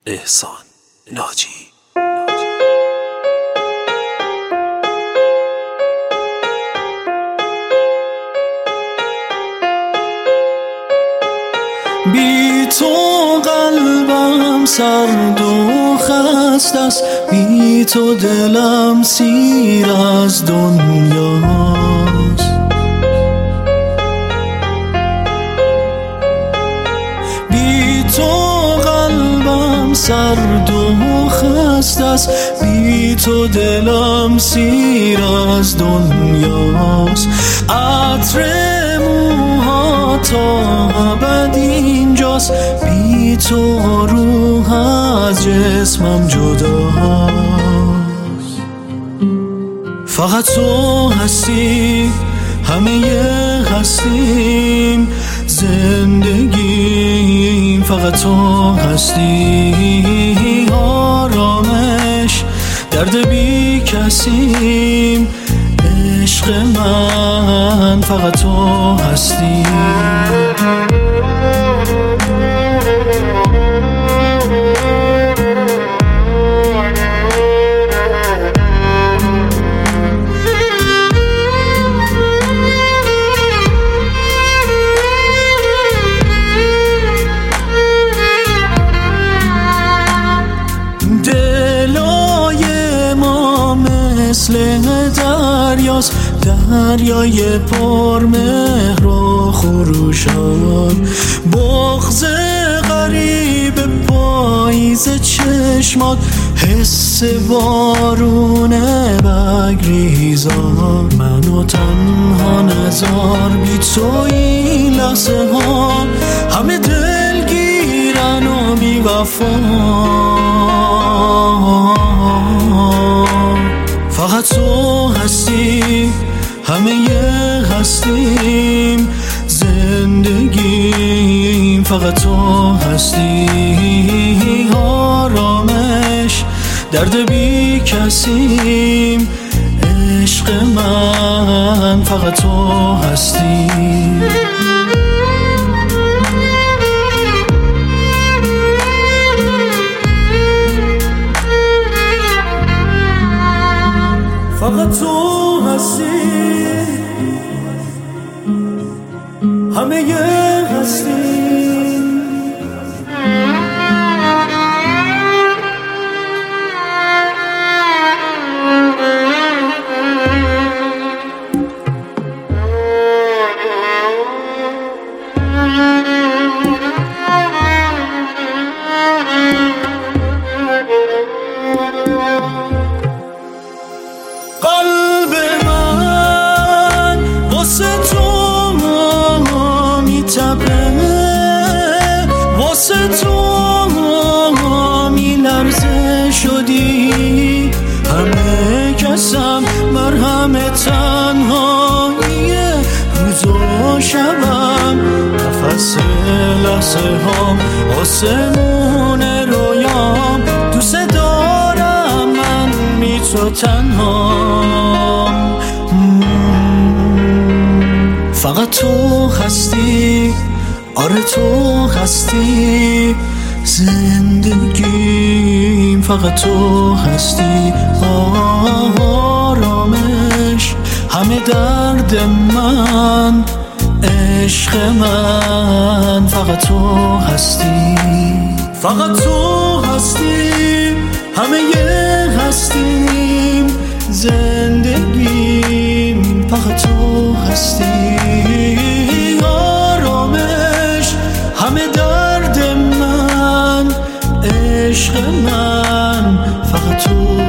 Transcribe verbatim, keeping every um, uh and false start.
احسان ناجی. بی تو قلبم سرد و خسته است، بی تو دلم سیر از دنیاست. بی تو قلبم سرد و خسته است، بی تو دلم سیر از دنیاست. عطر موها تا ابد اینجاست، بی تو روح از جسمم جداست. فقط تو هستی، همه هستیم، زندگیم فقط تو هستی. آرامش درد بی کسیم، عشق من فقط تو هستی. مثل دریاست، دریای پرمهر و خروشان. بغض غریب پاییز چشمات، حس بارون بگریزان. منو تنها نذار، بی تو این لحظه ها همه دلگیرن و بی وفا. فقط تو هستی، همه هستیم، زندگیم فقط تو هستی. آرامش درد بی کسیم، عشق من فقط تو هستی. فقط تو هستی، همه هستی. قلب من واسه تو میتپه، واسه تو میلرزه شدی. همه کسم مرهم تنهایی روز و شبم، نفس لحظه هام آسمون رویام. دوست دارم من بی تو تنهام. فقط تو هستی، آره تو هستی، زندگیم فقط تو هستی. آرامش همه درد من، عشق من فقط تو هستی. فقط تو هستی، همه هستیم، زندگیم فقط تو هستی. آرامش همه درد من، عشق من فقط تو